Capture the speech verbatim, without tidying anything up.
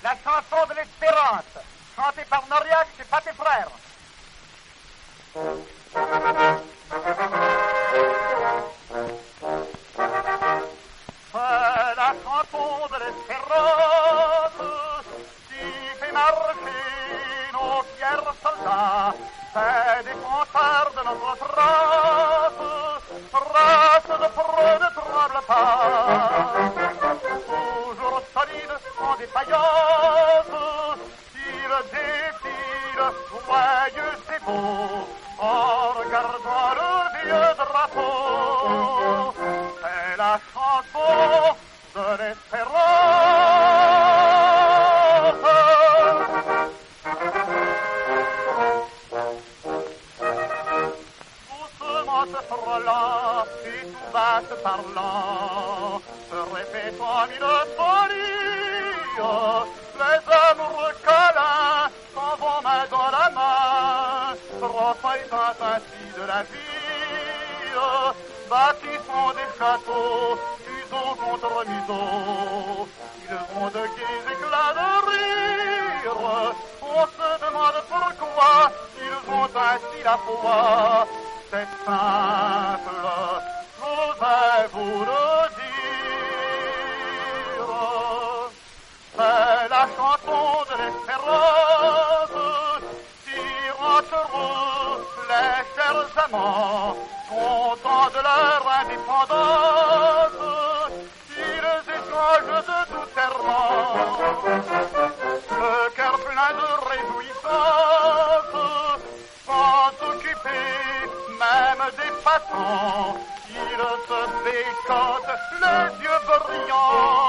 la chanson de l'espérance, chantée par Noriac et Paté Frères. C'est la chanson de l'espérance qui fait marcher nos fiers soldats. C'est des concerts de notre France, race de preux ne tremble pas. Toujours solide en défaillance, il défile joyeux et beau en regardant le vieux drapeau. C'est la chanson de l'espérance. Doucement se frôlant et tout bas se parlant, se répétant mille folies, les amoureux câlins s'en vont main dans la main, profitant ainsi de la vie, bâtissant des châteaux, museau contre museau. Ils ont de gais éclats de rire, on se demande pourquoi ils ont ainsi la foi. C'est simple, j'osais vous le dire. C'est la chanson de l'espérance qui rend heureux les chers amants, contents de leur indépendance. Ils échangent de doux serments, le cœur plein de réjouissance, sans s'occuper même des passants. Ils se bécotent les yeux brillants